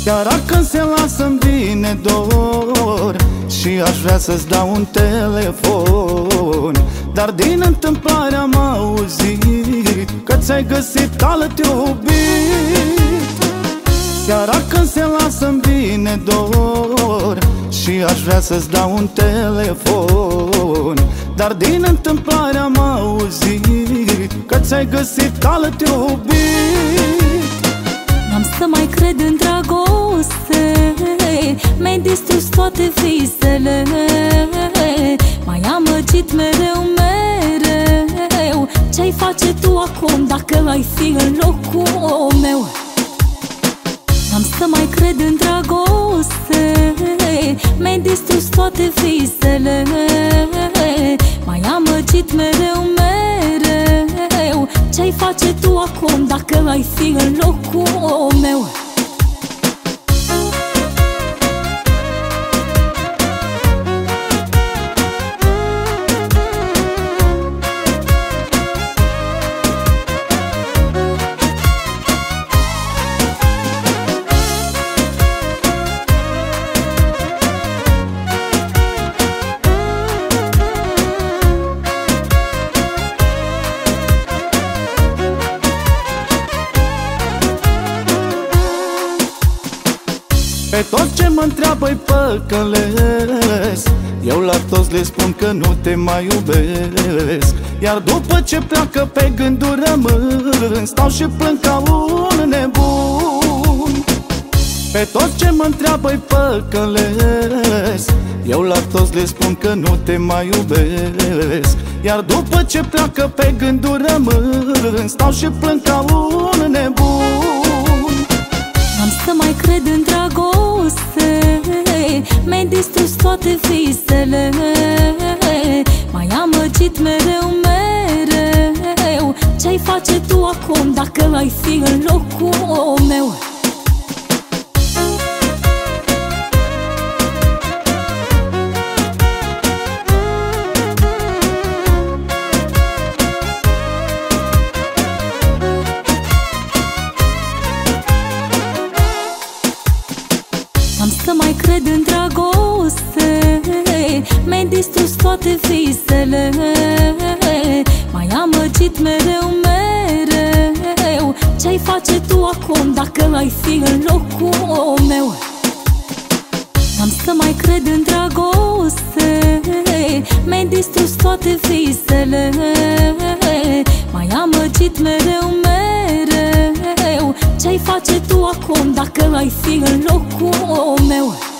Chiar când se lasă-mi vine dor și aș vrea să-ți dau un telefon, dar din întâmplare am auzit că ți-ai găsit alt iubit. Chiar când se lasă-mi vine dor și aș vrea să-ți dau un telefon, dar din întâmplare am auzit că ți-ai găsit alt iubit. N-am să mai cred în dragoste, mi-ai distrus toate visele, m-ai amăgit mereu, mereu. Ce-ai face tu acum dacă ai fi în locul meu? N-am să mai cred în dragoste, mi-ai distrus toate visele, m-ai amăgit mereu, mereu. Ce-ai face tu acum dacă ai fi în locul meu? Pe toți ce mă-ntreabă-i păcălesc, eu la toți le spun că nu te mai iubesc. Iar după ce pleacă pe gânduri rămân, stau și plâng ca un nebun. Pe toți ce mă-ntreabă-i păcălesc, eu la toți le spun că nu te mai iubesc. Iar după ce pleacă pe gânduri rămân, stau și plâng ca un nebun. N-am să mai cred în dragoste, mi-ai distrus toate visele, m-ai amăgit mereu, mereu. Ce-ai face tu acum dacă ai fi în locul meu? N-am să mai cred în dragoste, mi-ai distrus toate visele, m-ai amăgit mereu, mereu. Ce-ai face tu acum dacă ai fi în locul meu? N-am să mai cred în dragoste, mi-ai distrus toate visele, m-ai amăgit mereu, mereu. Ce-ai face tu acum dacă ai fi în locul meu?